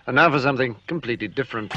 And now for something completely different.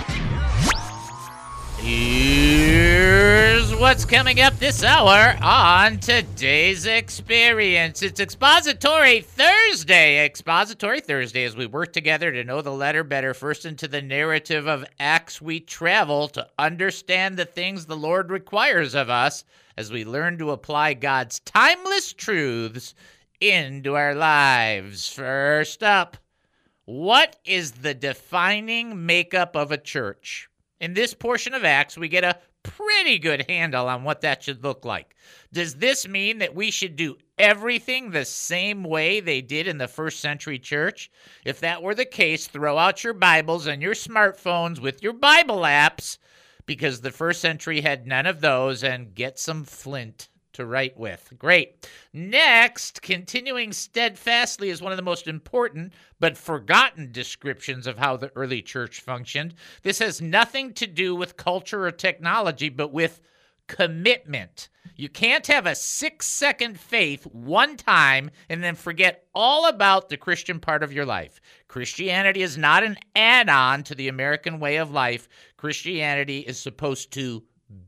Here's what's coming up this hour on today's experience. It's Expository Thursday. Expository Thursday, as we work together to know the letter better. First into the narrative of Acts we travel to understand the things the Lord requires of us as we learn to apply God's timeless truths into our lives. First up, what is the defining makeup of a church? In this portion of Acts, we get a pretty good handle on what that should look like. Does this mean that we should do everything the same way they did in the first century church? If that were the case, throw out your Bibles and your smartphones with your Bible apps, because the first century had none of those, and get some flint to write with. Great. Next, continuing steadfastly is one of the most important but forgotten descriptions of how the early church functioned. This has nothing to do with culture or technology, but with commitment. You can't have a 6-second faith one time and then forget all about the Christian part of your life. Christianity is not an add-on to the American way of life. Christianity is supposed to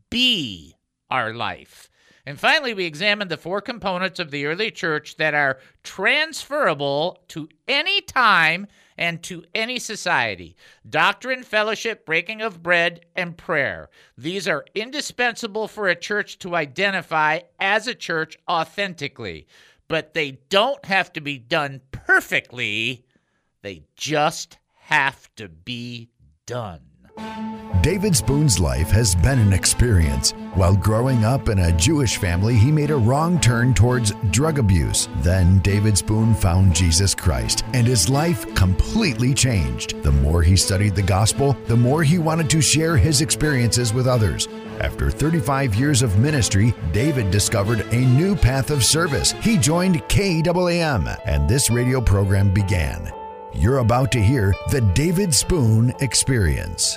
be our life. And finally, we examined the 4 components of the early church that are transferable to any time and to any society: doctrine, fellowship, breaking of bread, and prayer. These are indispensable for a church to identify as a church authentically, but they don't have to be done perfectly. They just have to be done. David Spoon's life has been an experience. While growing up in a Jewish family, he made a wrong turn towards drug abuse. Then David Spoon found Jesus Christ, and his life completely changed. The more he studied the gospel, the more he wanted to share his experiences with others. After 35 years of ministry, David discovered a new path of service. He joined KAAM, and this radio program began. You're about to hear the David Spoon Experience.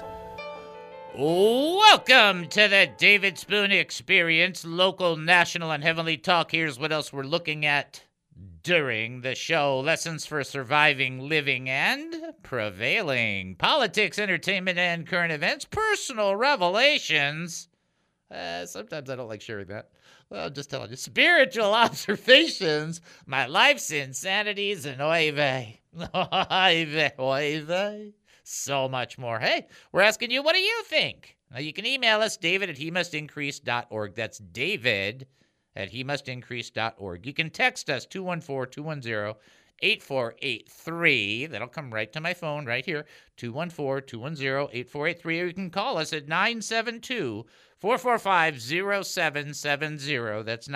Welcome to the David Spoon Experience, local, national, and heavenly talk. Here's what else we're looking at during the show: lessons for surviving, living, and prevailing, politics, entertainment, and current events, personal revelations. Sometimes I don't like sharing that. Well, I'm just telling you. Spiritual observations, my life's insanities, and oy vey. Oy vey, oy vey. So much more. Hey, we're asking you, what do you think? Now, you can email us, david@hemustincrease.org. That's david@hemustincrease.org. You can text us, 214-210-8483. That'll come right to my phone right here, 214-210-8483. Or you can call us at 972-445-0770. That's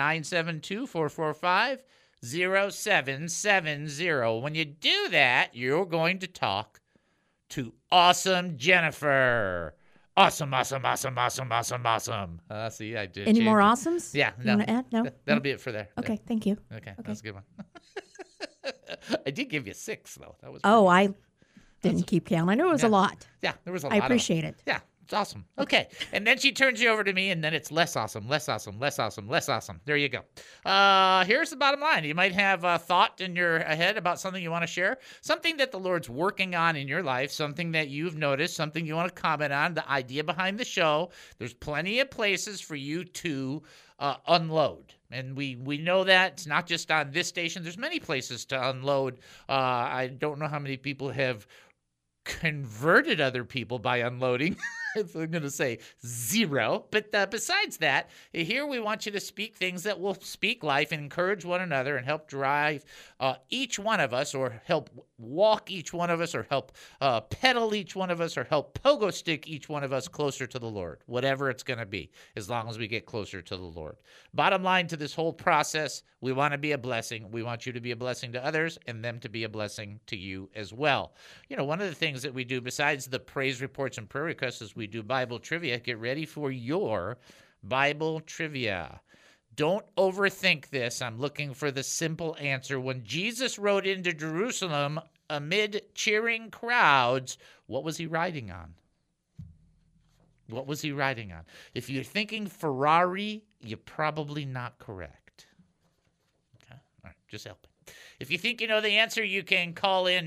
972-445-0770. When you do that, you're going to talk to Awesome Jennifer. Awesome, awesome, awesome, awesome, awesome, awesome. See, I did. Any more awesomes? Yeah, You no. want to add? No? That'll be it for there. Okay, thank you. Okay, that's a good one. I did give you 6, though. That was Oh, pretty I didn't keep count. I knew it was a lot. Yeah, there was a lot. I appreciate it. Yeah, it's awesome. Okay, and then she turns you over to me, and then it's less awesome, less awesome, less awesome, less awesome. There you go. Here's the bottom line. You might have a thought in your head about something you want to share, something that the Lord's working on in your life, something that you've noticed, something you want to comment on, the idea behind the show. There's plenty of places for you to unload. And we know that it's not just on this station. There's many places to unload. I don't know how many people have converted other people by unloading. I'm going to say 0. But besides that, here we want you to speak things that will speak life and encourage one another and help drive each one of us, or help walk each one of us, or help pedal each one of us, or help pogo stick each one of us closer to the Lord, whatever it's going to be, as long as we get closer to the Lord. Bottom line to this whole process, we want to be a blessing. We want you to be a blessing to others and them to be a blessing to you as well. You know, one of the things that we do besides the praise reports and prayer requests is we do Bible trivia. Get ready for your Bible trivia. Don't overthink this. I'm looking for the simple answer. When Jesus rode into Jerusalem amid cheering crowds, what was he riding on? What was he riding on? If you're thinking Ferrari, you're probably not correct. Okay? All right, just helping. If you think you know the answer, you can call in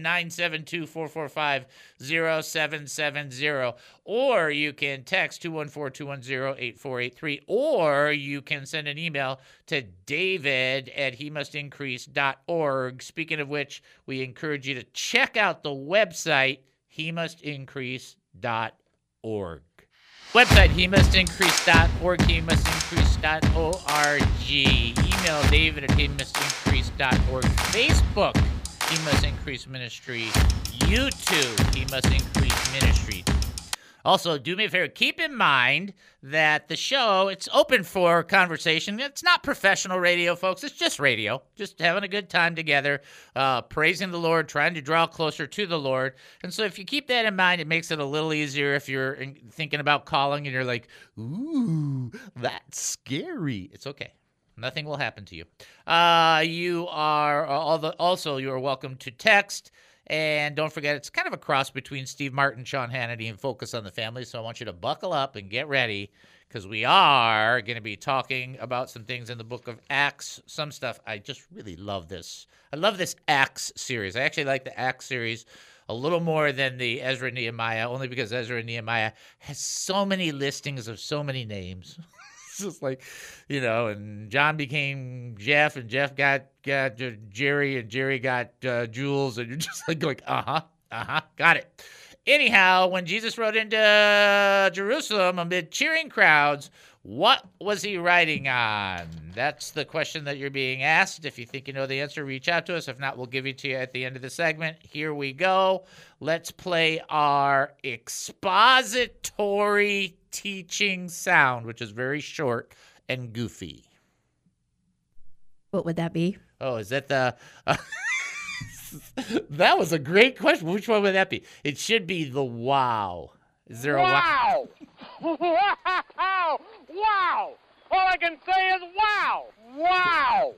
972-445-0770, or you can text 214-210-8483, or you can send an email to david@hemustincrease.org. Speaking of which, we encourage you to check out the website, hemustincrease.org. Website, hemustincrease.org, hemustincrease.org. Email david@hemustincrease.org. Facebook, He Must Increase Ministry. YouTube, He Must Increase Ministry. Also, do me a favor, keep in mind that the show, it's open for conversation. It's not professional radio, folks. It's just radio. Just having a good time together, praising the Lord, trying to draw closer to the Lord. And so if you keep that in mind, it makes it a little easier if you're thinking about calling and you're like, ooh, that's scary. It's okay. Nothing will happen to you. You are welcome to text. And don't forget, it's kind of a cross between Steve Martin, Sean Hannity, and Focus on the Family. So I want you to buckle up and get ready, because we are going to be talking about some things in the book of Acts, some stuff. I just really love this. I love this Acts series. I actually like the Acts series a little more than the Ezra and Nehemiah, only because Ezra and Nehemiah has so many listings of so many names. It's just like, and John became Jeff, and Jeff got Jerry, and Jerry got Jules, and you're just like going, got it. Anyhow, when Jesus rode into Jerusalem amid cheering crowds, what was he riding on? That's the question that you're being asked. If you think you know the answer, reach out to us. If not, we'll give it to you at the end of the segment. Here we go. Let's play our expository teaching sound, which is very short and goofy. What would that be? Oh, is that the... That was a great question. Which one would that be? It should be the wow. Is there a wow? Wow! Wow! All I can say is wow! Wow!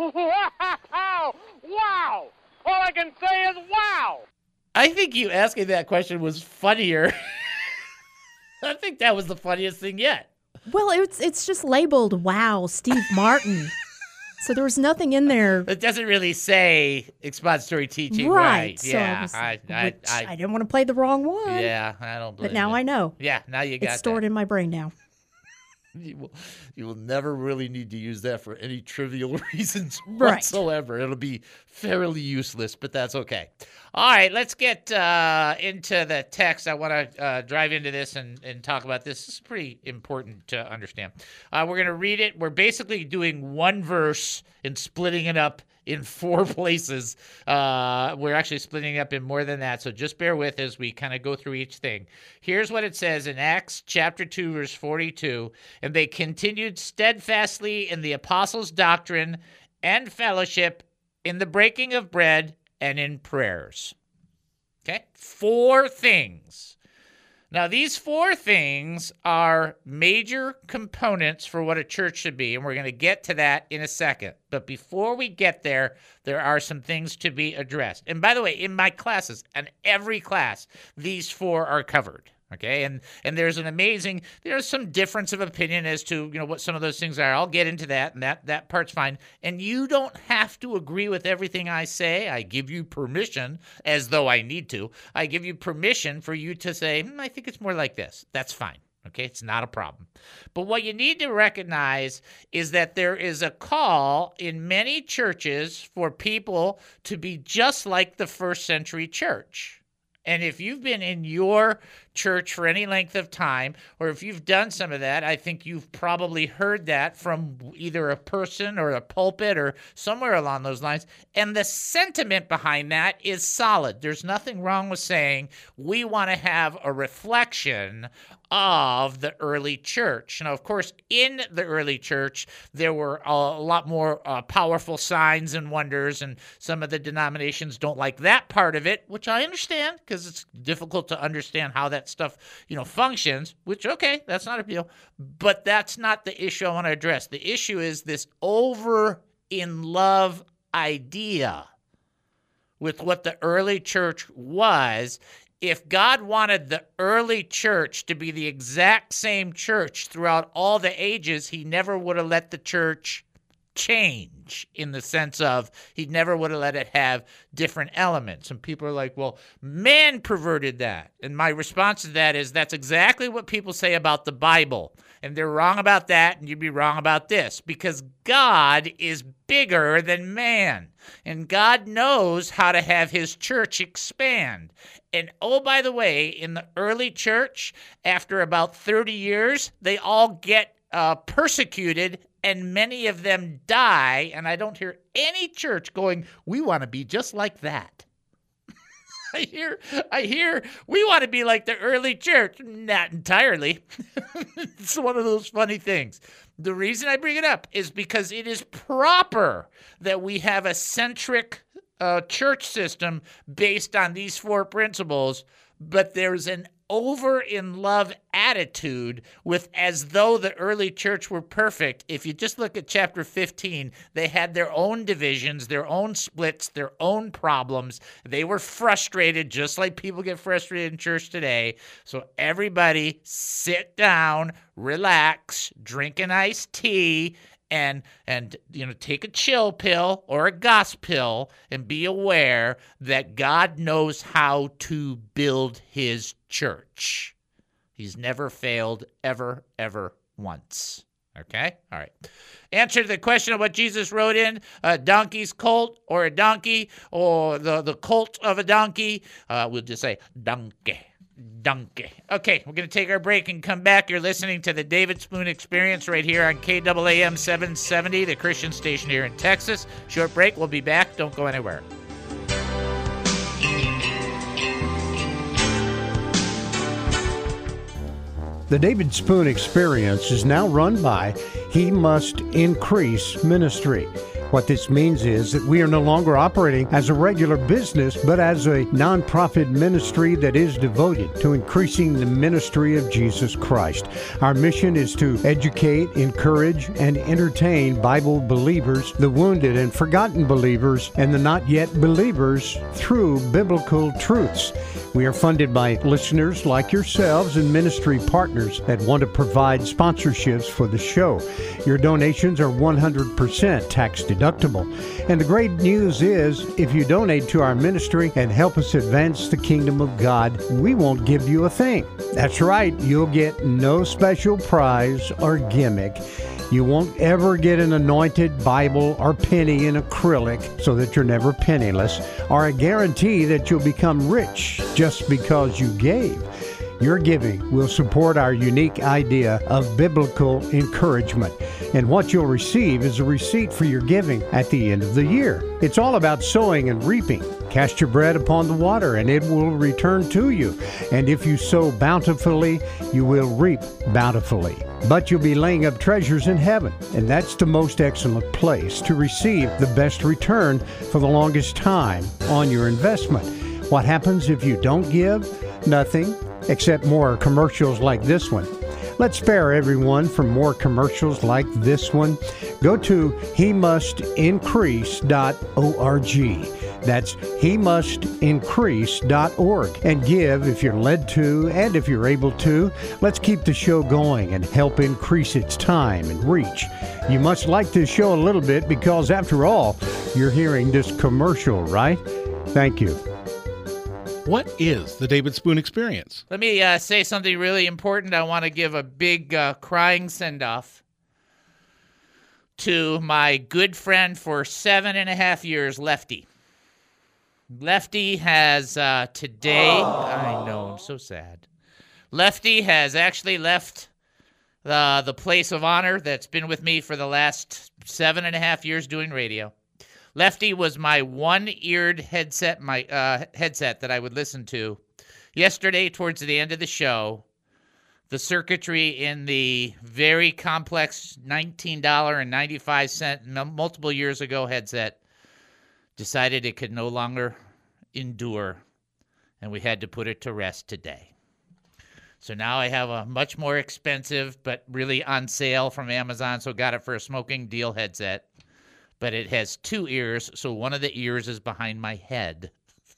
Wow! All I can say is wow! I think you asking that question was funnier. I think that was the funniest thing yet. Well, it's just labeled "Wow, Steve Martin," so there was nothing in there. It doesn't really say expository teaching, right? So yeah, I didn't want to play the wrong one. Yeah, I don't believe But now it. I know. Yeah, now you got it's stored in my brain now. You will never really need to use that for any trivial reasons Right. whatsoever. It'll be fairly useless, but that's okay. All right, let's get into the text. I want to drive into this and talk about this. This is pretty important to understand. We're going to read it. We're basically doing one verse and splitting it up in 4 places. We're actually splitting it up in more than that, so just bear with as we kind of go through each thing. Here's what it says in Acts chapter 2, verse 42. And they continued steadfastly in the apostles' doctrine and fellowship, in the breaking of bread, and in prayers. Okay? 4 things. Now, these 4 things are major components for what a church should be, and we're going to get to that in a second. But before we get there, there are some things to be addressed. And by the way, in my classes, and every class, these 4 are covered. Okay, and there's some difference of opinion as to what some of those things are. I'll get into that, and that part's fine. And you don't have to agree with everything I say. I give you permission, as though I need to. I give you permission for you to say, I think it's more like this. That's fine. Okay, it's not a problem. But what you need to recognize is that there is a call in many churches for people to be just like the first century church. And if you've been in your church for any length of time, or if you've done some of that, I think you've probably heard that from either a person or a pulpit or somewhere along those lines. And the sentiment behind that is solid. There's nothing wrong with saying we want to have a reflection of the early church. Now, of course, in the early church, there were a lot more powerful signs and wonders, and some of the denominations don't like that part of it, which I understand because it's difficult to understand how that stuff, functions, which, okay, that's not a deal. But that's not the issue I want to address. The issue is this over in love idea with what the early church was. If God wanted the early church to be the exact same church throughout all the ages, he never would have let the church change in the sense of he never would have let it have different elements. And people are like, well, man perverted that. And my response to that is that's exactly what people say about the Bible. And they're wrong about that, and you'd be wrong about this, because God is bigger than man. And God knows how to have his church expand. And oh, by the way, in the early church, after about 30 years, they all get persecuted, and many of them die. And I don't hear any church going, we want to be just like that. I hear we want to be like the early church. Not entirely. It's one of those funny things. The reason I bring it up is because it is proper that we have a centric church system based on these four principles, but there's an over-in-love attitude with as though the early church were perfect. If you just look at chapter 15, they had their own divisions, their own splits, their own problems. They were frustrated, just like people get frustrated in church today. So everybody sit down, relax, drink an iced tea, and take a chill pill or a goss pill and be aware that God knows how to build his church. He's never failed ever once. Okay? All right. Answer to the question of what Jesus wrote in, a donkey's colt or a donkey or the colt of a donkey. We'll just say donkey. Okay, we're going to take our break and come back. You're listening to the David Spoon Experience right here on KAAM 770, the Christian station here in Texas. Short break. We'll be back. Don't go anywhere. The David Spoon Experience is now run by He Must Increase Ministry. What this means is that we are no longer operating as a regular business, but as a nonprofit ministry that is devoted to increasing the ministry of Jesus Christ. Our mission is to educate, encourage, and entertain Bible believers, the wounded and forgotten believers, and the not yet believers through biblical truths. We are funded by listeners like yourselves and ministry partners that want to provide sponsorships for the show. Your donations are 100% tax deductible. And the great news is, if you donate to our ministry and help us advance the kingdom of God, we won't give you a thing. That's right, you'll get no special prize or gimmick. You won't ever get an anointed Bible or penny in acrylic so that you're never penniless, or a guarantee that you'll become rich just because you gave. Your giving will support our unique idea of biblical encouragement. And what you'll receive is a receipt for your giving at the end of the year. It's all about sowing and reaping. Cast your bread upon the water, and it will return to you. And if you sow bountifully, you will reap bountifully. But you'll be laying up treasures in heaven, and that's the most excellent place to receive the best return for the longest time on your investment. What happens if you don't give? Nothing, except more commercials like this one. Let's spare everyone from more commercials like this one. Go to HeMustIncrease.org. That's HeMustIncrease.org, and give if you're led to and if you're able to. Let's keep the show going and help increase its time and reach. You must like this show a little bit because, after all, you're hearing this commercial, right? Thank you. What is the David Spoon Experience? Let me say something really important. I want to give a big crying send-off to my good friend for 7.5 years, Lefty. Lefty has today, I know, I'm so sad. Lefty has actually left the place of honor that's been with me for the last 7.5 years doing radio. Lefty was my one-eared headset, headset that I would listen to. Yesterday, towards the end of the show, the circuitry in the very complex $19.95 multiple years ago headset decided it could no longer endure, and we had to put it to rest today. So now I have a much more expensive but really on sale from Amazon, so got it for a smoking deal headset. But it has two ears, so one of the ears is behind my head.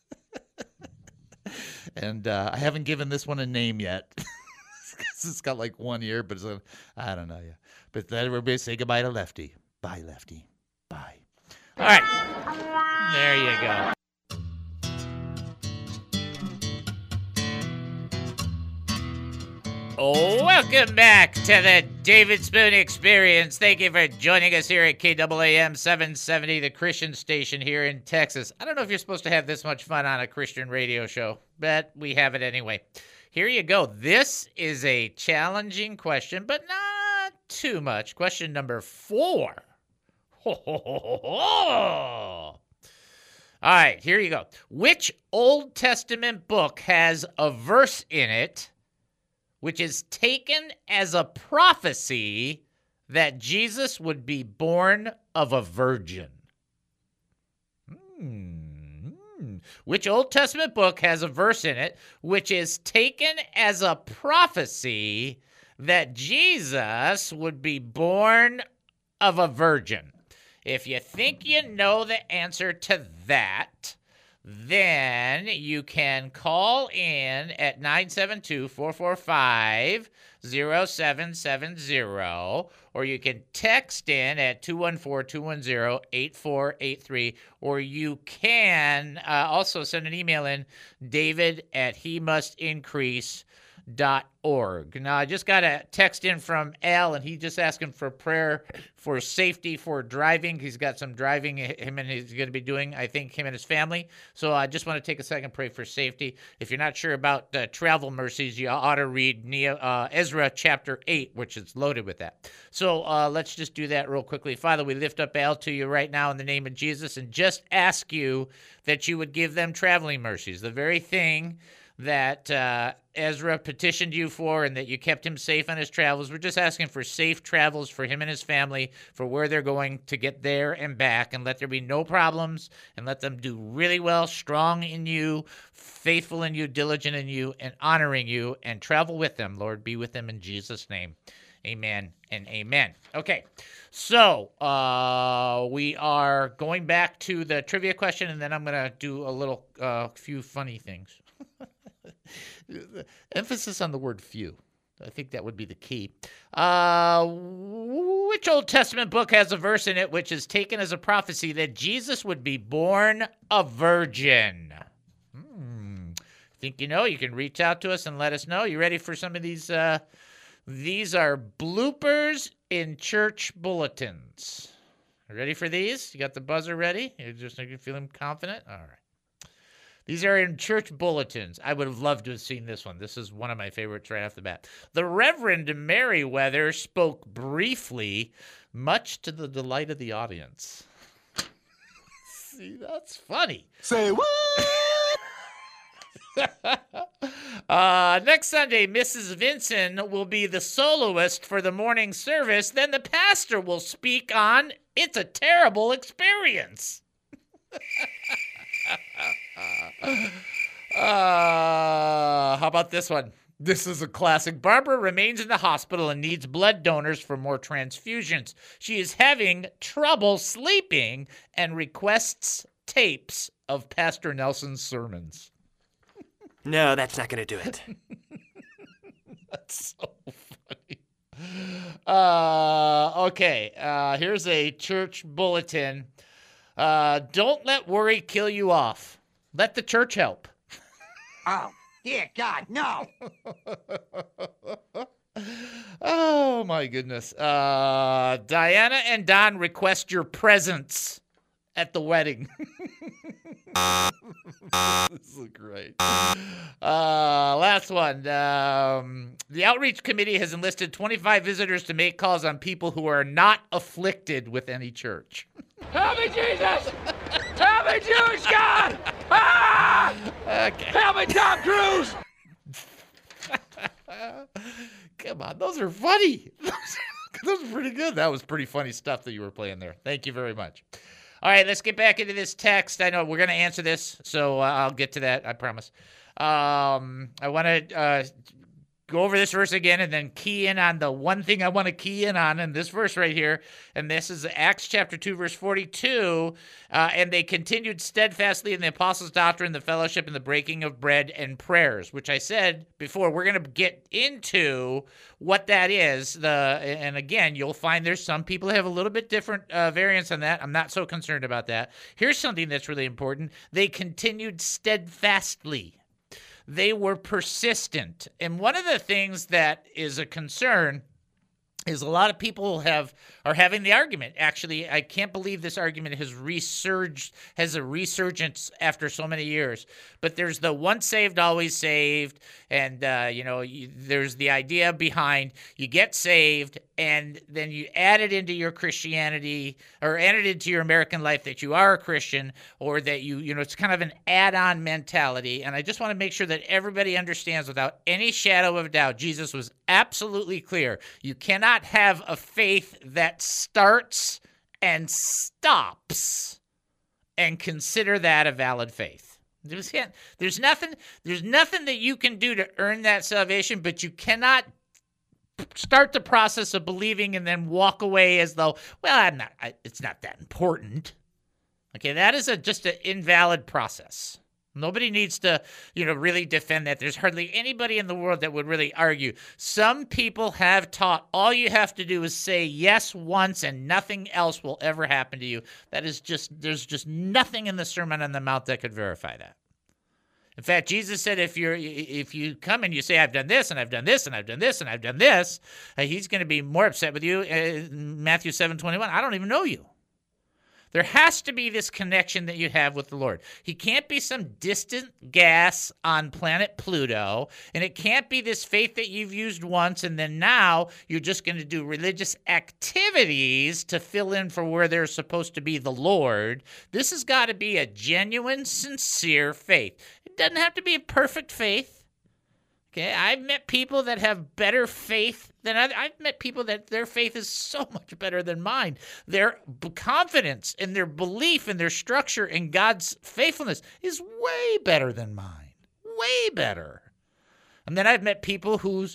And I haven't given this one a name yet. It's got like one ear, but I don't know. Yeah. But let everybody say goodbye to Lefty. Bye, Lefty. Bye. All right. There you go. Welcome back to the David Spoon Experience. Thank you for joining us here at KAAM 770, the Christian station here in Texas. I don't know if you're supposed to have this much fun on a Christian radio show, but we have it anyway. Here you go. This is a challenging question, but not too much. Question number 4. All right, here you go. Which Old Testament book has a verse in it which is taken as a prophecy that Jesus would be born of a virgin? Which Old Testament book has a verse in it which is taken as a prophecy that Jesus would be born of a virgin? If you think you know the answer to that, then you can call in at 972-445-0770, or you can text in at 214-210-8483, or you can also send an email in, david@hemustincrease.org. Now, I just got a text in from Al, and he's just asking for prayer for safety for driving. He's got some driving he's going to be doing, I think, him and his family. So I just want to take a second, pray for safety. If you're not sure about travel mercies, you ought to read Ezra chapter 8, which is loaded with that. So let's just do that real quickly. Father, we lift up Al to you right now in the name of Jesus and just ask you that you would give them traveling mercies, the very thing that Ezra petitioned you for and that you kept him safe on his travels. We're just asking for safe travels for him and his family for where they're going to get there and back, and let there be no problems, and let them do really well, strong in you, faithful in you, diligent in you, and honoring you, and travel with them. Lord, be with them in Jesus' name. Amen and amen. Okay, so we are going back to the trivia question, and then I'm going to do a little few funny things. Emphasis on the word few. I think that would be the key. Which Old Testament book has a verse in it which is taken as a prophecy that Jesus would be born a virgin? Think you know? You can reach out to us and let us know. You ready for some of these? These are bloopers in church bulletins. Ready for these? You got the buzzer ready? You feeling confident? All right. These are in church bulletins. I would have loved to have seen this one. This is one of my favorites right off the bat. The Reverend Merriweather spoke briefly, much to the delight of the audience. See, that's funny. Say what? Next Sunday, Mrs. Vinson will be the soloist for the morning service. Then the pastor will speak on It's a Terrible Experience. How about this one? This is a classic. Barbara remains in the hospital and needs blood donors for more transfusions. She is having trouble sleeping and requests tapes of Pastor Nelson's sermons. No, that's not going to do it. That's so funny. Okay, here's a church bulletin. Don't let worry kill you off. Let the church help. Oh, dear God, no. Oh, my goodness. Diana and Don request your presence at the wedding. This is great. Last one. The outreach committee has enlisted 25 visitors to make calls on people who are not afflicted with any church. Help me, Jesus! Help me, Jewish God! Ah! Okay. Help me, Tom Cruise! Come on, those are funny. Those are pretty good. That was pretty funny stuff that you were playing there. Thank you very much. All right, let's get back into this text. I know we're going to answer this, so I'll get to that, I promise. I want to go over this verse again and then key in on the one thing I want to key in on in this verse right here. And this is Acts chapter 2, verse 42. And they continued steadfastly in the apostles' doctrine, the fellowship, and the breaking of bread and prayers, which I said before. We're going to get into what that is. And again, you'll find there's some people who have a little bit different variants on that. I'm not so concerned about that. Here's something that's really important. They continued steadfastly. They were persistent. And one of the things that is a concern is a lot of people are having the argument. Actually, I can't believe this argument has a resurgence after so many years. But there's the once saved, always saved. And, there's the idea behind you get saved and then you add it into your Christianity or add it into your American life that you are a Christian or that it's kind of an add-on mentality. And I just want to make sure that everybody understands without any shadow of doubt, Jesus was absolutely clear. You cannot have a faith that starts and stops and consider that a valid faith. There's nothing that you can do to earn that salvation, but you cannot start the process of believing and then walk away as though, it's not that important. Okay, that is just an invalid process. Nobody needs to, really defend that. There's hardly anybody in the world that would really argue. Some people have taught all you have to do is say yes once and nothing else will ever happen to you. There's just nothing in the Sermon on the Mount that could verify that. In fact, Jesus said if you come and you say, I've done this and I've done this and I've done this and I've done this, he's going to be more upset with you. Matthew 7:21, I don't even know you. There has to be this connection that you have with the Lord. He can't be some distant gas on planet Pluto, and it can't be this faith that you've used once, and then now you're just going to do religious activities to fill in for where there's supposed to be the Lord. This has got to be a genuine, sincere faith. It doesn't have to be a perfect faith. Okay, I've met people that have better faith than I've met people that their faith is so much better than mine. Their confidence and their belief and their structure in God's faithfulness is way better than mine. Way better. And then I've met people who's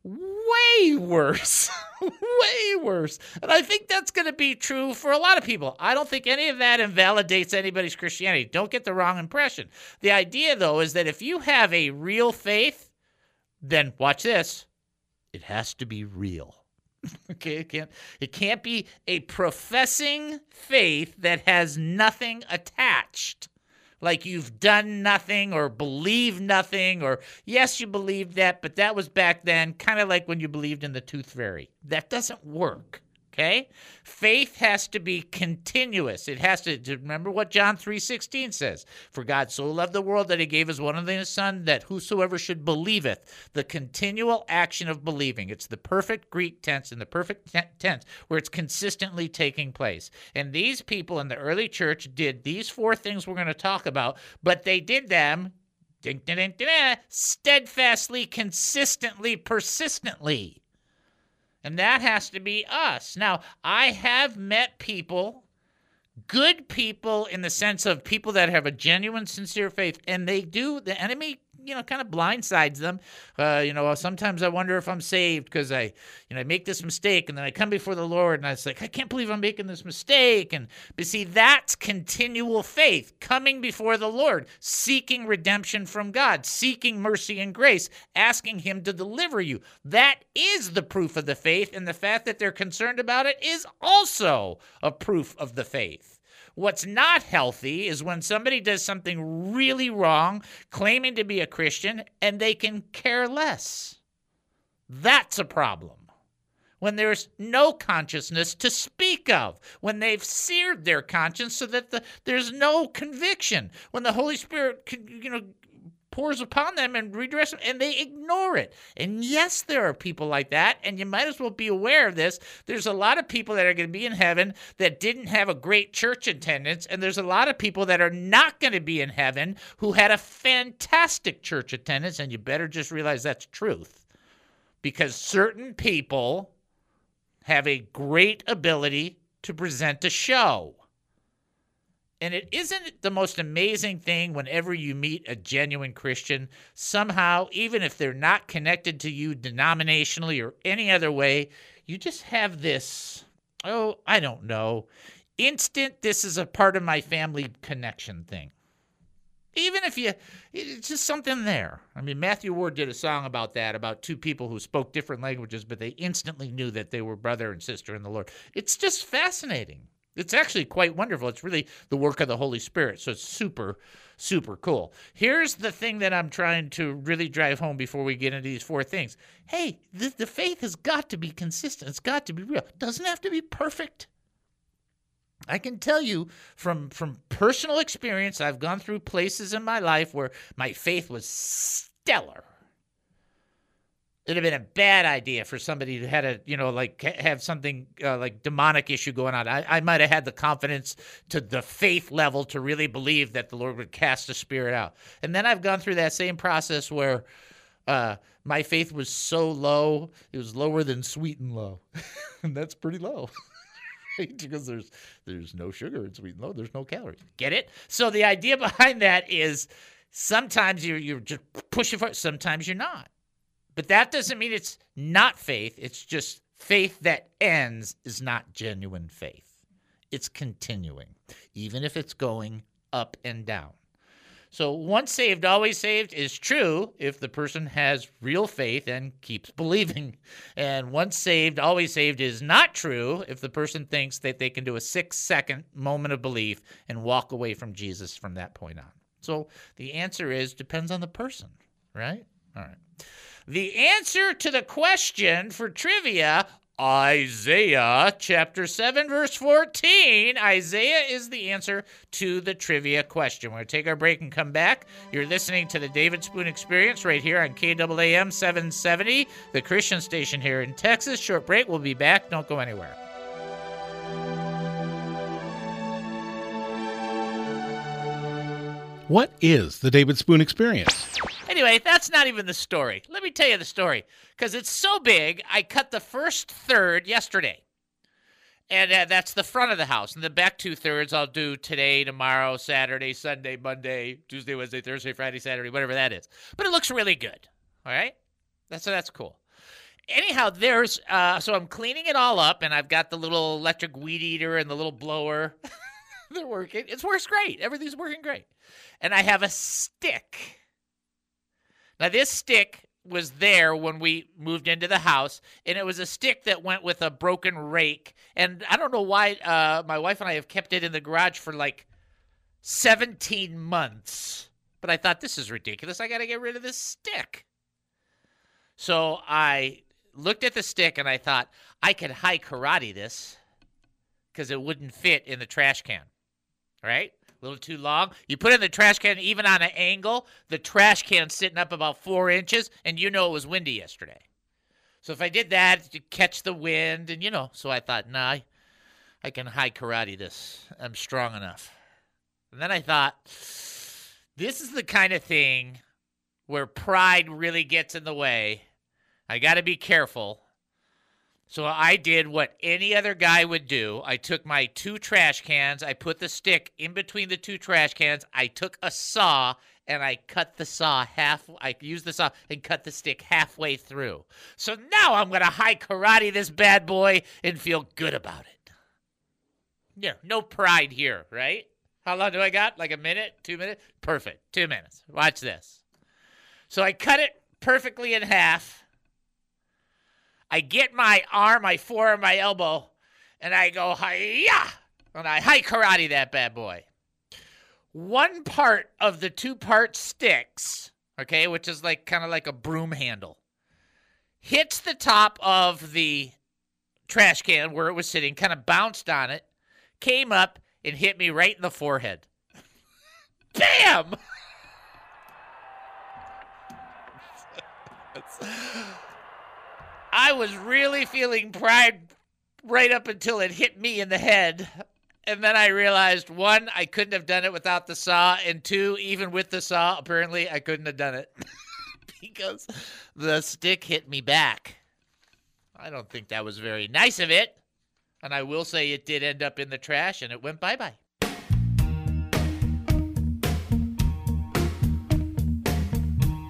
way worse. Way worse. And I think that's going to be true for a lot of people. I don't think any of that invalidates anybody's Christianity. Don't get the wrong impression. The idea, though, is that if you have a real faith, then watch this. It has to be real. Okay, it can't be a professing faith that has nothing attached. Like you've done nothing or believed nothing, or yes, you believed that, but that was back then, kind of like when you believed in the tooth fairy. That doesn't work. Okay? Faith has to be continuous. It has to remember what John 3:16 says. For God so loved the world that he gave his one and only Son, that whosoever should believeth. The continual action of believing. It's the perfect Greek tense and the perfect tense where it's consistently taking place. And these people in the early church did these four things we're going to talk about, but they did them steadfastly, consistently, persistently. And that has to be us. Now, I have met people, good people in the sense of people that have a genuine, sincere faith, and the enemy, kind of blindsides them. Sometimes I wonder if I'm saved because I make this mistake, and then I come before the Lord, and I was like, I can't believe I'm making this mistake. But see, that's continual faith, coming before the Lord, seeking redemption from God, seeking mercy and grace, asking him to deliver you. That is the proof of the faith, and the fact that they're concerned about it is also a proof of the faith. What's not healthy is when somebody does something really wrong, claiming to be a Christian, and they can care less. That's a problem. When there's no consciousness to speak of, when they've seared their conscience so that there's no conviction, when the Holy Spirit pours upon them and redress them, and they ignore it. And yes, there are people like that, and you might as well be aware of this. There's a lot of people that are going to be in heaven that didn't have a great church attendance, and there's a lot of people that are not going to be in heaven who had a fantastic church attendance, and you better just realize that's truth. Because certain people have a great ability to present a show. And it isn't the most amazing thing whenever you meet a genuine Christian, somehow, even if they're not connected to you denominationally or any other way, you just have this, I don't know, instant, this is a part of my family connection thing. Even if it's just something there. I mean, Matthew Ward did a song about that, about two people who spoke different languages, but they instantly knew that they were brother and sister in the Lord. It's just fascinating. It's actually quite wonderful. It's really the work of the Holy Spirit, so it's super, super cool. Here's the thing that I'm trying to really drive home before we get into these four things. Hey, the faith has got to be consistent. It's got to be real. It doesn't have to be perfect. I can tell you from personal experience, I've gone through places in my life where my faith was stellar. It'd have been a bad idea for somebody who had have something like demonic issue going on. I might have had the confidence to the faith level to really believe that the Lord would cast a spirit out. And then I've gone through that same process where my faith was so low, it was lower than sweet and low. And that's pretty low. Right? Because there's no sugar in sweet and low. There's no calories. Get it? So the idea behind that is sometimes you're just pushing for it. Sometimes you're not. But that doesn't mean it's not faith. It's just faith that ends is not genuine faith. It's continuing, even if it's going up and down. So once saved, always saved is true if the person has real faith and keeps believing. And once saved, always saved is not true if the person thinks that they can do a 6-second moment of belief and walk away from Jesus from that point on. So the answer is depends on the person, right? All right. The answer to the question for trivia, Isaiah chapter 7, verse 14. Isaiah is the answer to the trivia question. We're going to take our break and come back. You're listening to the David Spoon Experience right here on KAAM 770, the Christian station here in Texas. Short break. We'll be back. Don't go anywhere. What is the David Spoon Experience? Anyway, that's not even the story. Let me tell you the story, because it's so big, I cut the first third yesterday. And that's the front of the house. And the back 2/3 I'll do today, tomorrow, Saturday, Sunday, Monday, Tuesday, Wednesday, Thursday, Friday, Saturday, whatever that is. But it looks really good, all right? That's cool. Anyhow, so I'm cleaning it all up, and I've got the little electric weed eater and the little blower. They're working. It works great. Everything's working great. And I have a stick. Now, this stick was there when we moved into the house, and it was a stick that went with a broken rake. And I don't know why my wife and I have kept it in the garage for like 17 months. But I thought, this is ridiculous. I got to get rid of this stick. So I looked at the stick, and I thought, I could high karate this because it wouldn't fit in the trash can. All right? A little too long. You put it in the trash can even on an angle, the trash can's sitting up about 4 inches, and it was windy yesterday. So if I did that, you'd catch the wind, and so I thought, nah, I can high karate this. I'm strong enough. And then I thought, this is the kind of thing where pride really gets in the way. I got to be careful. So I did what any other guy would do. I took my 2 trash cans. I put the stick in between the 2 trash cans. I took a saw, and I cut the saw I used the saw and cut the stick halfway through. So now I'm going to high karate this bad boy and feel good about it. Yeah, no pride here, right? How long do I got? Like a minute? 2 minutes? Perfect. 2 minutes. Watch this. So I cut it perfectly in half. I get my arm, my forearm, my elbow, and I go, hi-ya! And I high karate that bad boy. One part of the 2-part sticks, okay, which is kind of like a broom handle, hits the top of the trash can where it was sitting, kind of bounced on it, came up, and hit me right in the forehead. Bam! I was really feeling pride right up until it hit me in the head. And then I realized, 1, I couldn't have done it without the saw. And 2, even with the saw, apparently I couldn't have done it because the stick hit me back. I don't think that was very nice of it. And I will say it did end up in the trash, and it went bye-bye.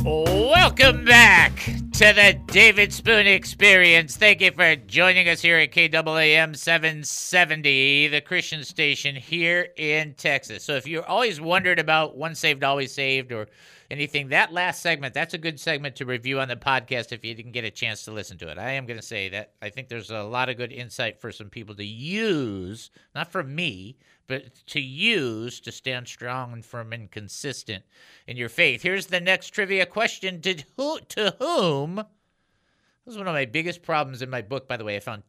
Welcome back to the David Spoon Experience. Thank you for joining us here at KAAM 770, the Christian station here in Texas. So if you're always wondered about Once Saved, Always Saved or anything, that last segment, that's a good segment to review on the podcast if you didn't get a chance to listen to it. I am going to say that I think there's a lot of good insight for some people to use, not from me, but to use to stand strong and firm and consistent in your faith. Here's the next trivia question. To whom? This is one of my biggest problems in my book, by the way. I found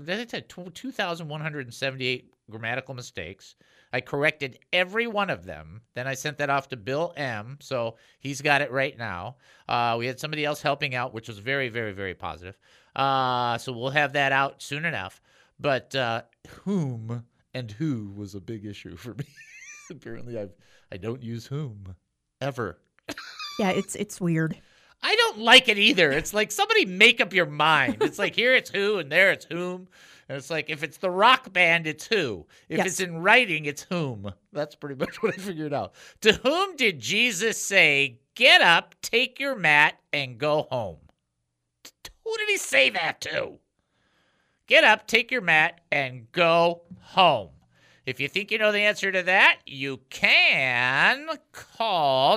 2,178 grammatical mistakes. I corrected every one of them. Then I sent that off to Bill M., so he's got it right now. We had somebody else helping out, which was very, very, very positive. So we'll have that out soon enough. But whom and who was a big issue for me. Apparently I don't use whom ever. Yeah, it's weird. I don't like it either. It's like somebody make up your mind. It's like here it's who and there it's whom. And it's like if it's the rock band, it's who. If it's in writing, it's whom. That's pretty much what I figured out. To whom did Jesus say, get up, take your mat, and go home? Who did he say that to? Get up, take your mat, and go home. If you think you know the answer to that, you can call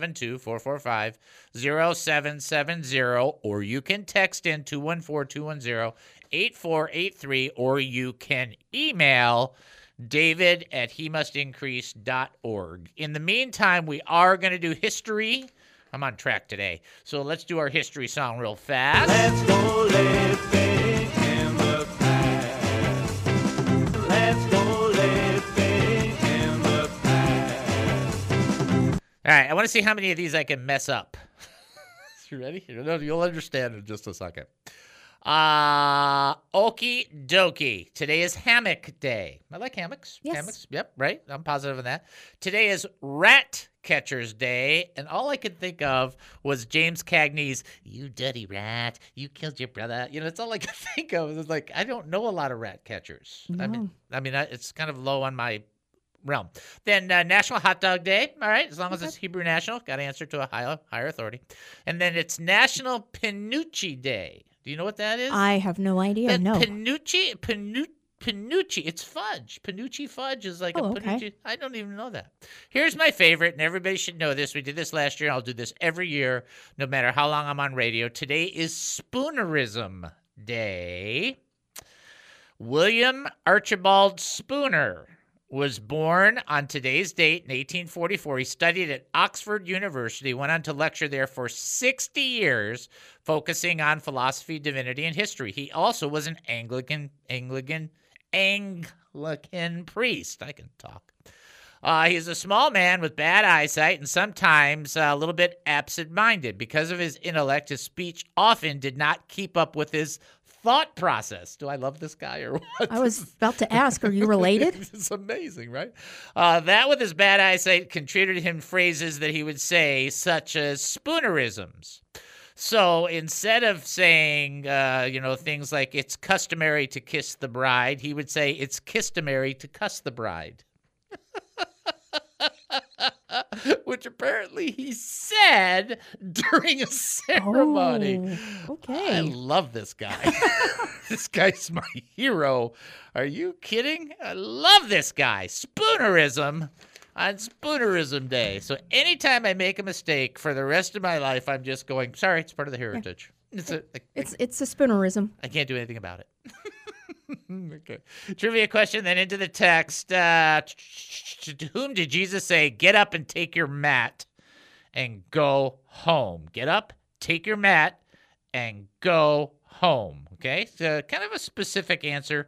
972-445-0770, or you can text in 214-210-8483, or you can email david@hemustincrease.org. In the meantime, we are going to do history. I'm on track today. So let's do our history song real fast. Let's go living in the past. Let's go living in the past. All right, I want to see how many of these I can mess up. You ready? You'll understand in just a second. Okie dokie. Today is hammock day. I like hammocks. Yes. Hammocks. Yep, right. I'm positive on that. Today is rat catcher's day, and all I could think of was James Cagney's "You dirty rat, you killed your brother." That's all I could think of. It's like I don't know a lot of rat catchers. No. I mean, it's kind of low on my realm. Then National Hot Dog Day. All right, as long as it's Hebrew National, got to answer to a higher authority. And then it's National Penucci Day. Do you know what that is? I have no idea. No. Penucci, it's fudge. Penucci fudge is like a Penucci. Okay. I don't even know that. Here's my favorite, and everybody should know this. We did this last year. I'll do this every year, no matter how long I'm on radio. Today is Spoonerism Day. William Archibald Spooner was born on today's date in 1844. He studied at Oxford University, went on to lecture there for 60 years, focusing on philosophy, divinity, and history. He also was an Anglican priest. I can talk. He's a small man with bad eyesight and sometimes a little bit absent-minded. Because of his intellect, his speech often did not keep up with his thought process. Do I love this guy or what? I was about to ask, are you related? It's amazing, right? That with his bad eyesight contributed him phrases that he would say, such as spoonerisms. So instead of saying, things like it's customary to kiss the bride, he would say it's customary to cuss the bride. Which apparently he said during a ceremony. Oh, okay. I love this guy. This guy's my hero. Are you kidding? I love this guy. Spoonerism on Spoonerism Day. So anytime I make a mistake for the rest of my life, I'm just going, sorry, it's part of the heritage. It's a spoonerism. I can't do anything about it. Okay. Trivia question, then into the text. To whom did Jesus say, get up and take your mat and go home? Get up, take your mat, and go home. Okay, so kind of a specific answer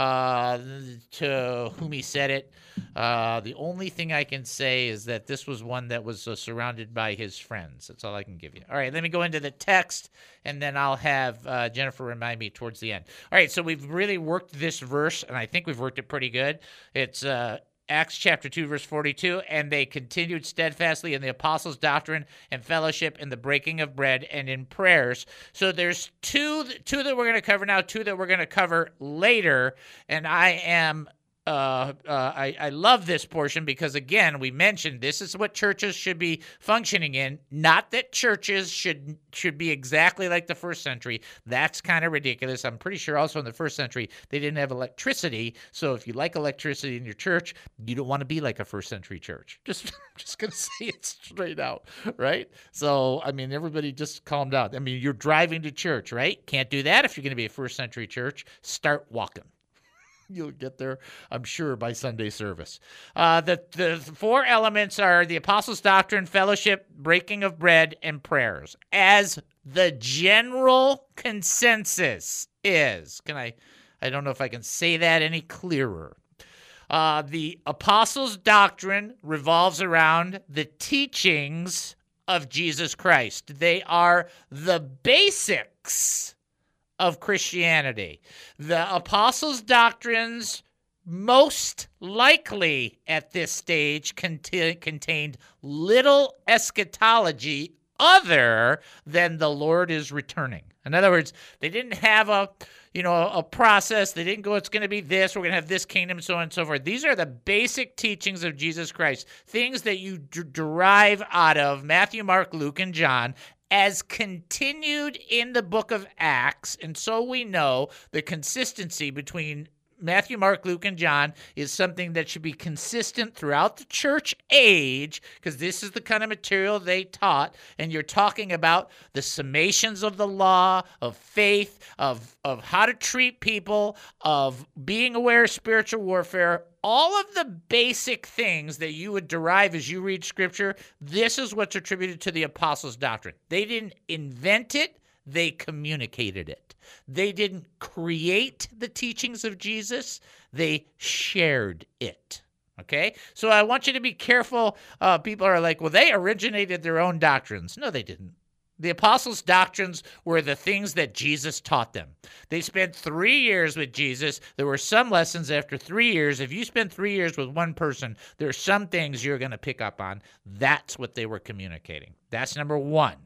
to whom he said it. The only thing I can say is that this was one that was surrounded by his friends. That's all I can give you. All right, let me go into the text, and then I'll have Jennifer remind me towards the end. All right, so we've really worked this verse, and I think we've worked it pretty good. It's Acts chapter 2, verse 42, and they continued steadfastly in the apostles' doctrine and fellowship, in the breaking of bread, and in prayers. So there's two that we're going to cover now, two that we're going to cover later, and I am I love this portion because, again, we mentioned this is what churches should be functioning in. Not that churches should be exactly like the first century. That's kind of ridiculous. I'm pretty sure also in the first century they didn't have electricity. So if you like electricity in your church, you don't want to be like a first century church. Just going to say it straight out, right? So, I mean, everybody just calm down. I mean, you're driving to church, right? Can't do that if you're going to be a first century church. Start walking. You'll get there, I'm sure, by Sunday service. The four elements are the apostles' doctrine, fellowship, breaking of bread, and prayers. As the general consensus is, I don't know if I can say that any clearer. The apostles' doctrine revolves around the teachings of Jesus Christ. They are the basics of Christianity. The apostles' doctrines most likely at this stage contained little eschatology other than the Lord is returning. In other words, they didn't have a process. They didn't go, it's going to be this, we're going to have this kingdom, so on and so forth. These are the basic teachings of Jesus Christ, things that you derive out of Matthew, Mark, Luke, and John, as continued in the book of Acts. And so we know the consistency between Matthew, Mark, Luke, and John is something that should be consistent throughout the church age, because this is the kind of material they taught. And you're talking about the summations of the law, of faith, of how to treat people, of being aware of spiritual warfare, all of the basic things that you would derive as you read Scripture. This is what's attributed to the apostles' doctrine. They didn't invent it. They communicated it. They didn't create the teachings of Jesus. They shared it. Okay? So I want you to be careful. People are like, well, they originated their own doctrines. No, they didn't. The apostles' doctrines were the things that Jesus taught them. They spent 3 years with Jesus. There were some lessons after 3 years. If you spend 3 years with one person, there are some things you're going to pick up on. That's what they were communicating. That's number one.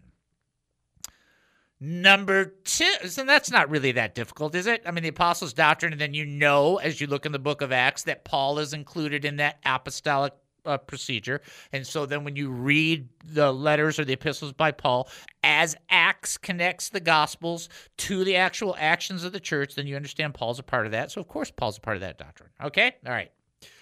Number two, and that's not really that difficult, is it? I mean, the apostles' doctrine, and then as you look in the book of Acts, that Paul is included in that apostolic procedure. And so then when you read the letters or the epistles by Paul, as Acts connects the Gospels to the actual actions of the church, then you understand Paul's a part of that. So, of course, Paul's a part of that doctrine. Okay? All right.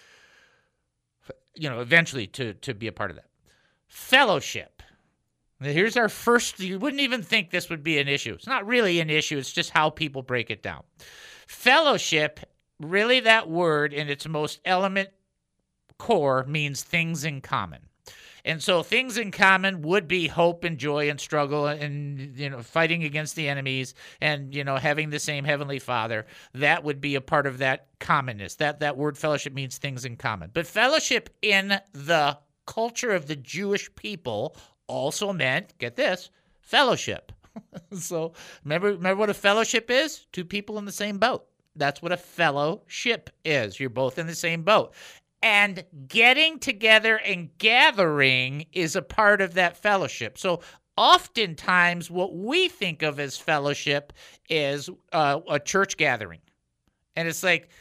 Eventually to be a part of that. Fellowship. Here's our first, you wouldn't even think this would be an issue. It's not really an issue. It's just how people break it down. Fellowship, really that word in its most element core means things in common. And so things in common would be hope and joy and struggle and, fighting against the enemies and, having the same Heavenly Father. That would be a part of that commonness. That word fellowship means things in common. But fellowship in the culture of the Jewish people also meant, get this, fellowship. So remember what a fellowship is? Two people in the same boat. That's what a fellowship is. You're both in the same boat. And getting together and gathering is a part of that fellowship. So oftentimes what we think of as fellowship is a church gathering. And it's like,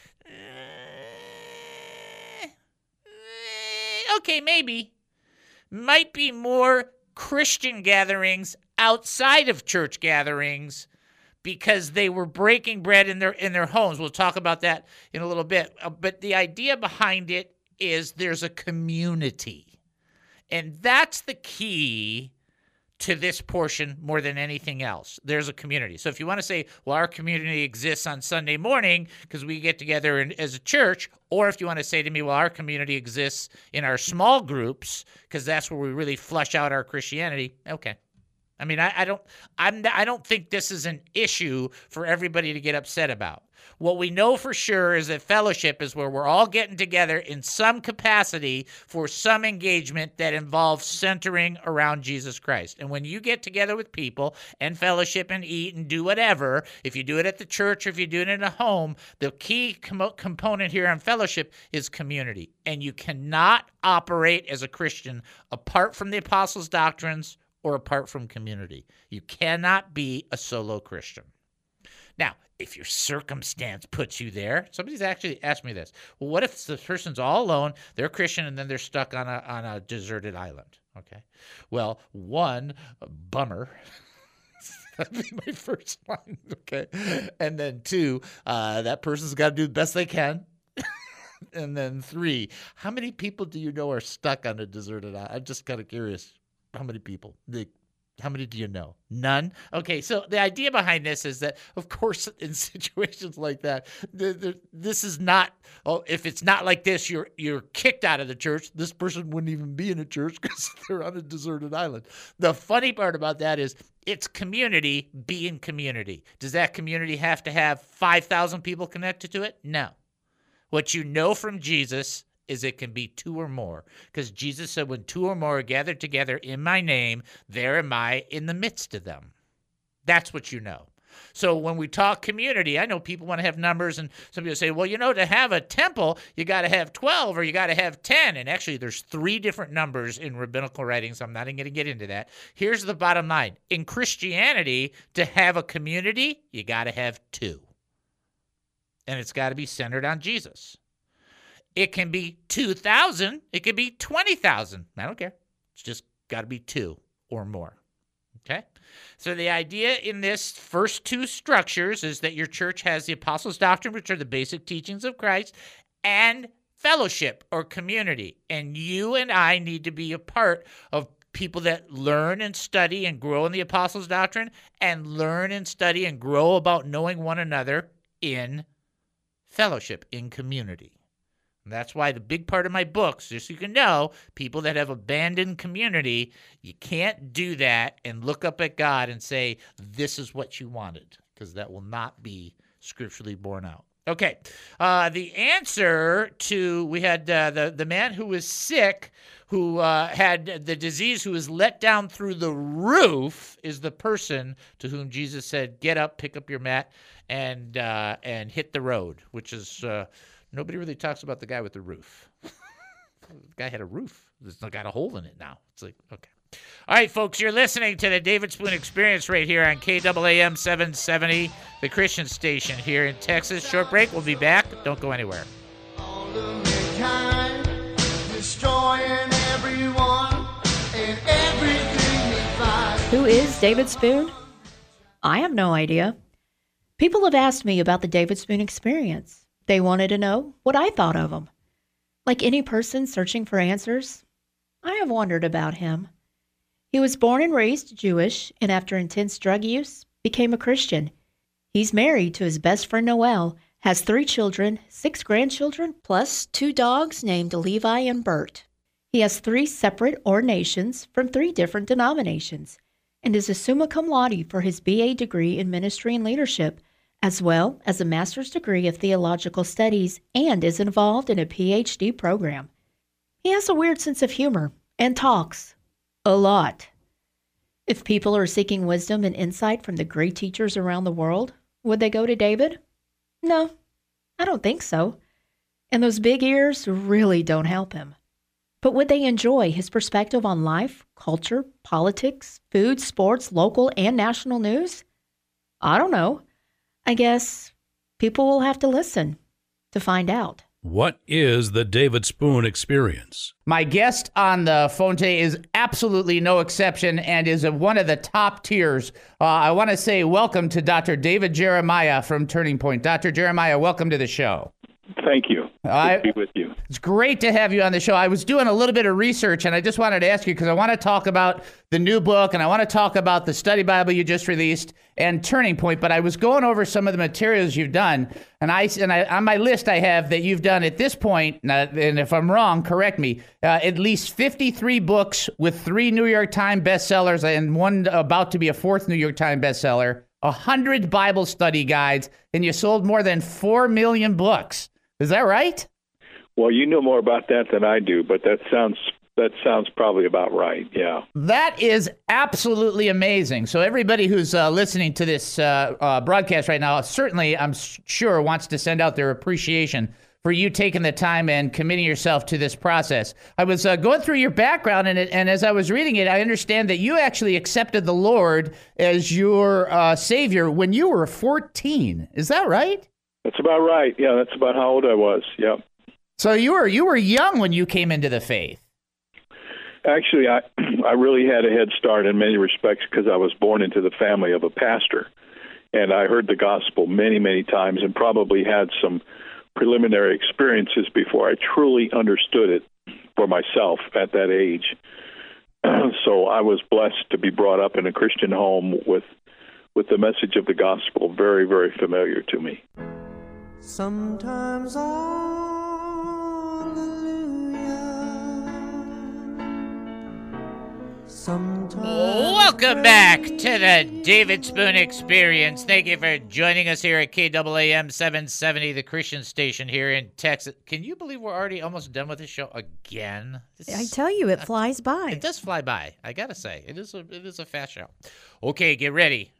okay, maybe. Might be more Christian gatherings outside of church gatherings because they were breaking bread in their homes. We'll talk about that in a little bit. But the idea behind it is there's a community. And that's the key to this portion more than anything else. There's a community. So if you want to say, well, our community exists on Sunday morning because we get together as a church, or if you want to say to me, well, our community exists in our small groups because that's where we really flush out our Christianity, okay. I mean, I don't think this is an issue for everybody to get upset about. What we know for sure is that fellowship is where we're all getting together in some capacity for some engagement that involves centering around Jesus Christ. And when you get together with people and fellowship and eat and do whatever, if you do it at the church or if you do it in a home, the key component here on fellowship is community. And you cannot operate as a Christian apart from the apostles' doctrines or apart from community. You cannot be a solo Christian. Now, if your circumstance puts you there, somebody's actually asked me this. Well, what if the person's all alone, they're Christian, and then they're stuck on a deserted island? Okay. Well, one, bummer. That'd be my first line. Okay. And then two, that person's got to do the best they can. And then three, how many people do you know are stuck on a deserted island? I'm just kind of curious. How many people? How many do you know? None? Okay, so the idea behind this is that, of course, in situations like that, this is not, if it's not like this, you're kicked out of the church. This person wouldn't even be in a church because they're on a deserted island. The funny part about that is it's community being community. Does that community have to have 5,000 people connected to it? No. What you know from Jesus is it can be two or more, because Jesus said, when two or more are gathered together in my name, there am I in the midst of them. That's what you know. So when we talk community, I know people want to have numbers, and some people say, well, to have a temple, you got to have 12 or you got to have 10. And actually, there's 3 different numbers in rabbinical writings. I'm not even going to get into that. Here's the bottom line. In Christianity, to have a community, you got to have 2. And it's got to be centered on Jesus. It can be 2,000. It can be 20,000. I don't care. It's just got to be 2 or more. Okay? So the idea in this first 2 structures is that your church has the apostles' doctrine, which are the basic teachings of Christ, and fellowship or community. And you and I need to be a part of people that learn and study and grow in the apostles' doctrine and learn and study and grow about knowing one another in fellowship, in community. And that's why the big part of my books, just so you can know, people that have abandoned community, you can't do that and look up at God and say, this is what you wanted, because that will not be scripturally borne out. Okay, the answer to, we had the man who was sick, who had the disease, who was let down through the roof, is the person to whom Jesus said, get up, pick up your mat, and hit the road, which is, nobody really talks about the guy with the roof. The guy had a roof. It's got a hole in it now. It's like, okay. All right, folks, you're listening to the David Spoon Experience right here on KAAM 770, the Christian station here in Texas. Short break. We'll be back. Don't go anywhere. All of mankind, destroying everyone and everything they find. Who is David Spoon? I have no idea. People have asked me about the David Spoon Experience. They wanted to know what I thought of him. Like any person searching for answers, I have wondered about him. He was born and raised Jewish, and after intense drug use, became a Christian. He's married to his best friend Noel, has 3 children, 6 grandchildren, plus 2 dogs named Levi and Bert. He has 3 separate ordinations from 3 different denominations, and is a summa cum laude for his BA degree in ministry and leadership, as well as a master's degree of theological studies, and is involved in a PhD program. He has a weird sense of humor and talks a lot. If people are seeking wisdom and insight from the great teachers around the world, would they go to David? No, I don't think so. And those big ears really don't help him. But would they enjoy his perspective on life, culture, politics, food, sports, local and national news? I don't know. I guess people will have to listen to find out. What is the David Spoon Experience? My guest on the phone today is absolutely no exception and is one of the top tiers. I want to say welcome to Dr. David Jeremiah from Turning Point. Dr. Jeremiah, welcome to the show. Thank you. Good to be with you. It's great to have you on the show. I was doing a little bit of research, and I just wanted to ask you, because I want to talk about the new book, and I want to talk about the study Bible you just released and Turning Point, but I was going over some of the materials you've done, and I on my list I have that you've done at this point, and if I'm wrong, correct me, at least 53 books with 3 New York Times bestsellers and one about to be a 4th New York Times bestseller, 100 Bible study guides, and you sold more than 4 million books. Is that right? Well, you know more about that than I do, but that sounds probably about right, yeah. That is absolutely amazing. So everybody who's listening to this broadcast right now, certainly, I'm sure, wants to send out their appreciation for you taking the time and committing yourself to this process. I was going through your background, and as I was reading it, I understand that you actually accepted the Lord as your Savior when you were 14. Is that right? That's about right. Yeah, that's about how old I was. Yeah. So you were young when you came into the faith. Actually, I really had a head start in many respects because I was born into the family of a pastor, and I heard the gospel many, many times, and probably had some preliminary experiences before I truly understood it for myself at that age. So I was blessed to be brought up in a Christian home with the message of the gospel very, very familiar to me. Sometimes Welcome back to the David Spoon Experience. Thank you for joining us here at KAAM 770, the Christian station here in Texas. Can you believe we're already almost done with this show again? I tell you, it flies by. It does fly by. I gotta say, it is a fast show. Okay, get ready.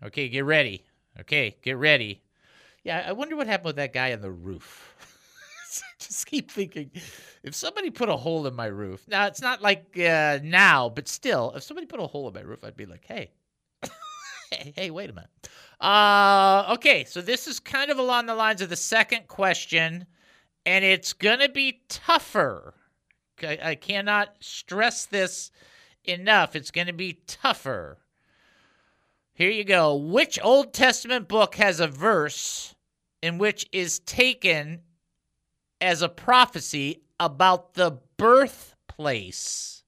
Yeah, I wonder what happened with that guy on the roof. Just keep thinking, if somebody put a hole in my roof, now it's not like now, but still, if somebody put a hole in my roof, I'd be like, hey, hey, wait a minute. Okay, so this is kind of along the lines of the second question, and it's going to be tougher. I cannot stress this enough. It's going to be tougher. Here you go. Which Old Testament book has a verse in which is taken as a prophecy about the birthplace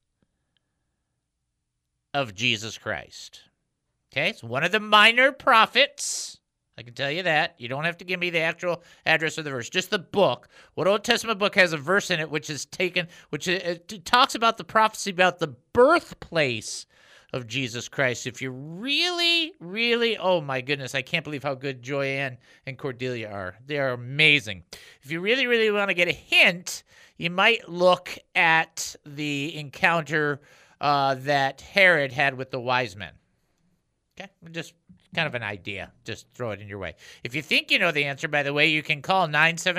of Jesus Christ? Okay, it's one of the minor prophets. I can tell you that. You don't have to give me the actual address of the verse, just the book. What Old Testament book has a verse in it which is taken, which it talks about the prophecy about the birthplace of Jesus Christ? If you really, really, oh my goodness, I can't believe how good Joyanne and Cordelia are. They are amazing. If you really, really want to get a hint, you might look at the encounter that Herod had with the wise men. Okay, just kind of an idea. Just throw it in your way. If you think you know the answer, by the way, you can call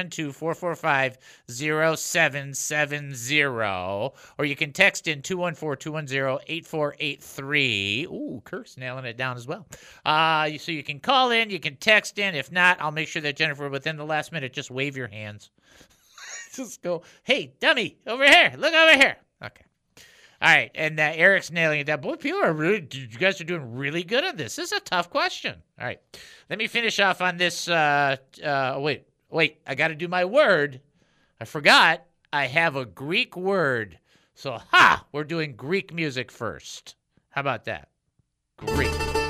972-445-0770, or you can text in 214-210-8483. Ooh, Kirk's nailing it down as well. So you can call in, you can text in. If not, I'll make sure that Jennifer, within the last minute, just wave your hands. Just go, hey, dummy, over here. Look over here. Okay. All right, and Eric's nailing it down. Boy, you guys are doing really good on this. This is a tough question. All right, let me finish off on this. Wait, I got to do my word. I forgot I have a Greek word. So, we're doing Greek music first. How about that? Greek.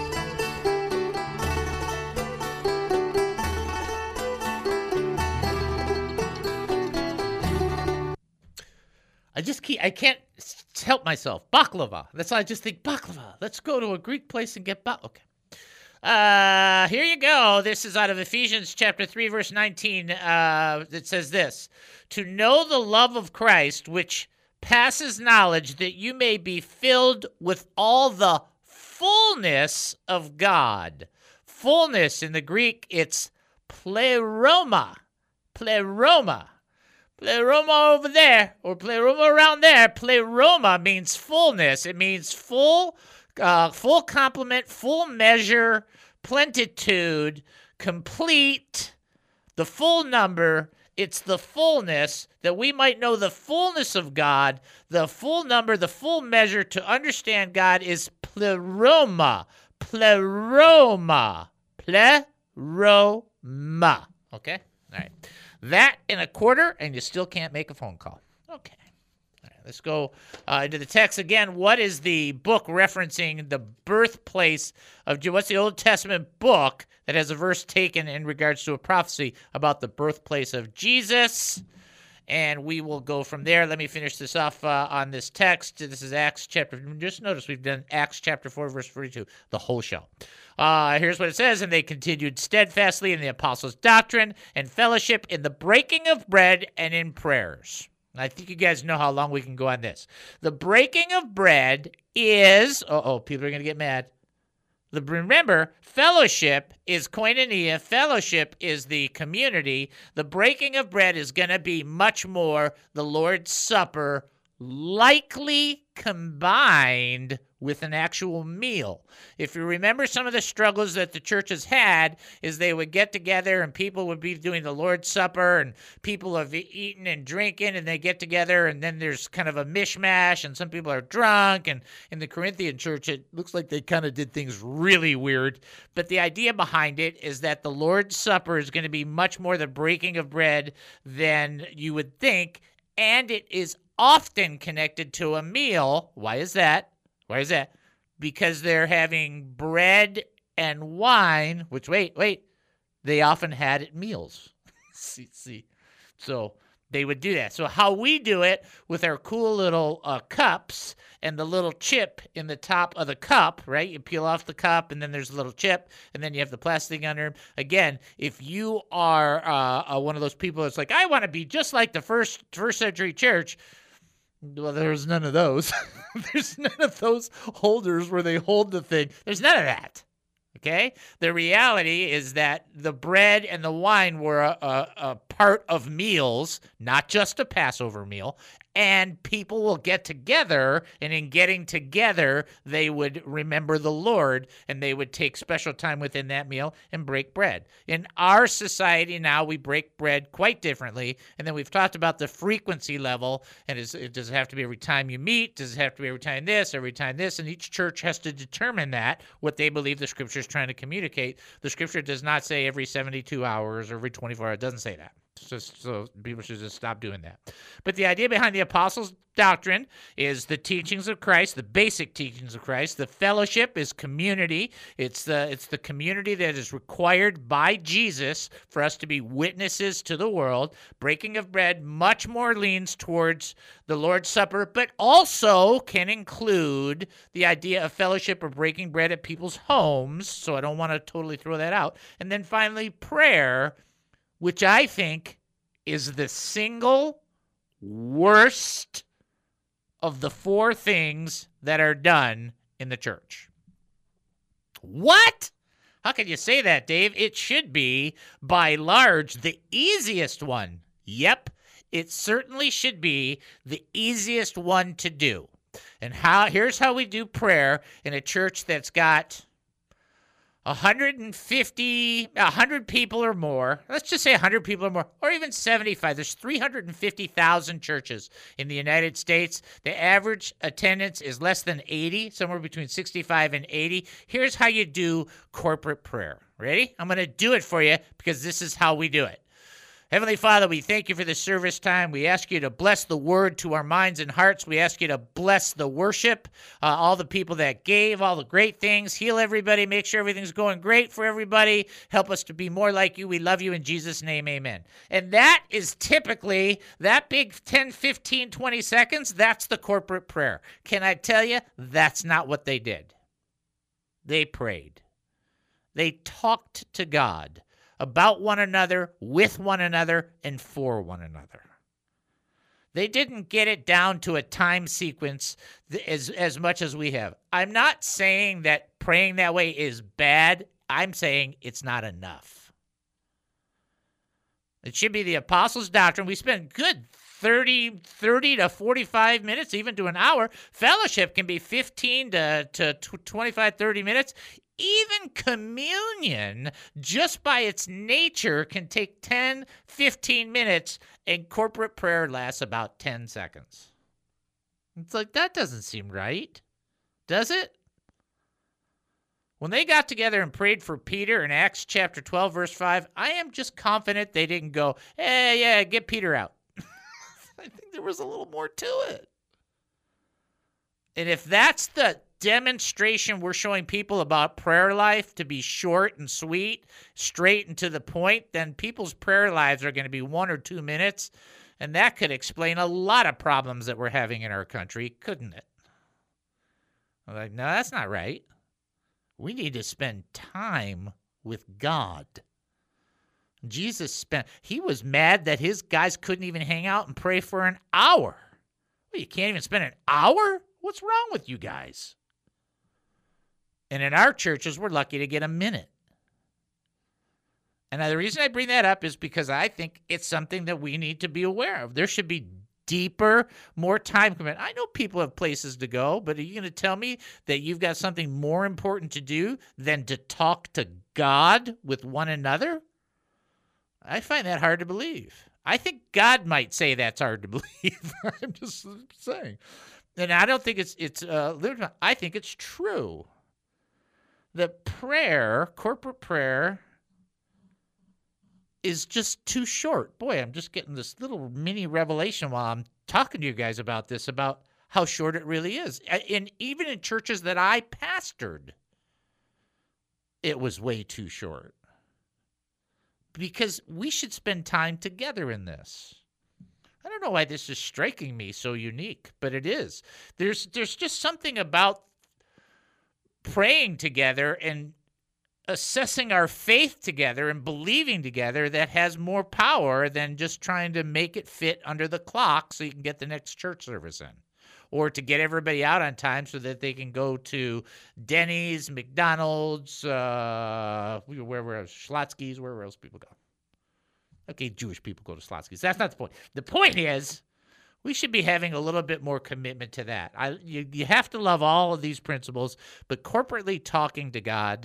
I can't help myself. Baklava. That's why I just think baklava. Let's go to a Greek place and get baklava. Okay. Here you go. This is out of Ephesians chapter 3, verse 19. It says this: to know the love of Christ, which passes knowledge, that you may be filled with all the fullness of God. Fullness in the Greek, it's pleroma. Pleroma. Pleroma over there, or pleroma around there. Pleroma means fullness. It means full complement, full measure, plenitude, complete, the full number. It's the fullness, that we might know the fullness of God. The full number, the full measure to understand God is pleroma. Pleroma. Pleroma. Okay? All right. That in a quarter, and you still can't make a phone call. Okay. All right, let's go into the text again. What is the book referencing the birthplace of Jesus? What's the Old Testament book that has a verse taken in regards to a prophecy about the birthplace of Jesus? And we will go from there. Let me finish this off on this text. This is Acts chapter. Just notice we've done Acts chapter 4, verse 42, the whole show. Here's what it says: and they continued steadfastly in the apostles' doctrine and fellowship, in the breaking of bread and in prayers. I think you guys know how long we can go on this. The breaking of bread is, people are going to get mad. Remember, fellowship is koinonia. Fellowship is the community. The breaking of bread is going to be much more the Lord's Supper, likely combined with an actual meal. If you remember, some of the struggles that the church has had is they would get together and people would be doing the Lord's Supper and people have eaten and drinking and they get together and then there's kind of a mishmash and some people are drunk. And in the Corinthian church, it looks like they kind of did things really weird. But the idea behind it is that the Lord's Supper is going to be much more the breaking of bread than you would think, and it is often connected to a meal. Why is that? Why is that? Because they're having bread and wine, which, wait, they often had at meals. see. So they would do that. So how we do it with our cool little cups and the little chip in the top of the cup, right? You peel off the cup, and then there's a little chip, and then you have the plastic under. Again, if you are one of those people that's like, I want to be just like the first century church, well, there's none of those. There's none of those holders where they hold the thing. There's none of that. Okay? The reality is that the bread and the wine were a part of meals, not just a Passover meal, and people will get together, and in getting together, they would remember the Lord, and they would take special time within that meal and break bread. In our society now, we break bread quite differently, and then we've talked about the frequency level, and does it have to be every time you meet? Does it have to be every time this, and each church has to determine that, what they believe the Scripture is trying to communicate. The Scripture does not say every 72 hours or every 24 hours. It doesn't say that. So people should just stop doing that. But the idea behind the apostles' doctrine is the teachings of Christ, the basic teachings of Christ. The fellowship is community. It's the community that is required by Jesus for us to be witnesses to the world. Breaking of bread much more leans towards the Lord's Supper, but also can include the idea of fellowship or breaking bread at people's homes. So I don't want to totally throw that out. And then finally, prayer, which I think is the single worst of the four things that are done in the church. What? How can you say that, Dave? It should be, by large, the easiest one. Yep, it certainly should be the easiest one to do. And here's how we do prayer in a church that's got 100 people or more. Let's just say 100 people or more, or even 75. There's 350,000 churches in the United States. The average attendance is less than 80, somewhere between 65 and 80. Here's how you do corporate prayer. Ready? I'm going to do it for you because this is how we do it. Heavenly Father, we thank you for this service time. We ask you to bless the word to our minds and hearts. We ask you to bless the worship, all the people that gave, all the great things. Heal everybody. Make sure everything's going great for everybody. Help us to be more like you. We love you in Jesus' name. Amen. And that is typically that big 10, 15, 20 seconds. That's the corporate prayer. Can I tell you, that's not what they did. They prayed. They talked to God about one another, with one another, and for one another. They didn't get it down to a time sequence as much as we have. I'm not saying that praying that way is bad. I'm saying it's not enough. It should be the apostles' doctrine. We spend good 30 to 45 minutes, even to an hour. Fellowship can be 15 to 25, 30 minutes. Even communion, just by its nature, can take 10, 15 minutes, and corporate prayer lasts about 10 seconds. It's like, that doesn't seem right, does it? When they got together and prayed for Peter in Acts chapter 12, verse 5, I am just confident they didn't go, hey, yeah, get Peter out. I think there was a little more to it. And if that's the demonstration we're showing people about prayer life, to be short and sweet, straight and to the point, then people's prayer lives are going to be 1 or 2 minutes, and that could explain a lot of problems that we're having in our country, couldn't it? I'm like, no, that's not right. We need to spend time with God. He was mad that his guys couldn't even hang out and pray for an hour. Well, you can't even spend an hour? What's wrong with you guys? And in our churches, we're lucky to get a minute. And the reason I bring that up is because I think it's something that we need to be aware of. There should be deeper, more time commitment. I know people have places to go, but are you going to tell me that you've got something more important to do than to talk to God with one another? I find that hard to believe. I think God might say that's hard to believe. I'm just saying. And I don't think it's I think it's true. That prayer, corporate prayer, is just too short. Boy, I'm just getting this little mini revelation while I'm talking to you guys about this, about how short it really is. And even in churches that I pastored, it was way too short. Because we should spend time together in this. I don't know why this is striking me so unique, but it is. There's just something about praying together and assessing our faith together and believing together that has more power than just trying to make it fit under the clock so you can get the next church service in, or to get everybody out on time so that they can go to Denny's, McDonald's, wherever else, Schlotzsky's, wherever else people go. Okay, Jewish people go to Schlotzsky's. That's not the point. The point is, we should be having a little bit more commitment to that. You have to love all of these principles, but corporately talking to God,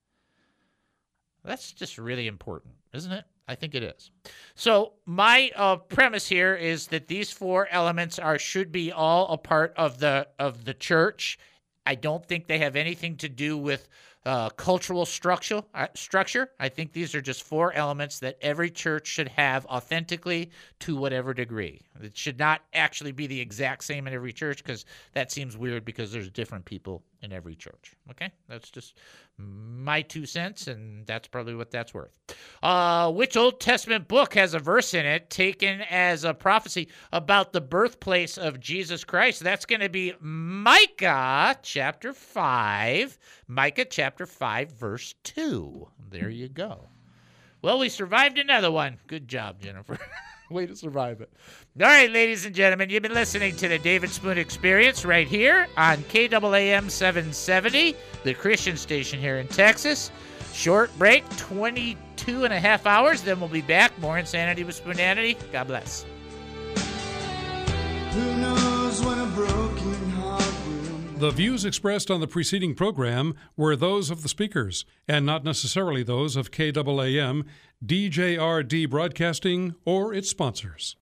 that's just really important, isn't it? I think it is. So my premise here is that these four elements should be all a part of the church. I don't think they have anything to do with cultural structure. I think these are just four elements that every church should have authentically to whatever degree. It should not actually be the exact same in every church, because that seems weird, because there's different people in every church. Okay? That's just my 2 cents, and that's probably what that's worth. Which Old Testament book has a verse in it taken as a prophecy about the birthplace of Jesus Christ? That's going to be Micah chapter 5. Micah chapter 5, verse 2. There you go. Well, we survived another one. Good job, Jennifer. Way to survive it. All right, ladies and gentlemen, you've been listening to the David Spoon Experience right here on KAAM 770, the Christian station here in Texas. Short break, 22 and a half hours. Then we'll be back. More Insanity with Spoonanity. God bless. Who knows when a broken heart will... The views expressed on the preceding program were those of the speakers, and not necessarily those of KAAM, DJRD Broadcasting, or its sponsors.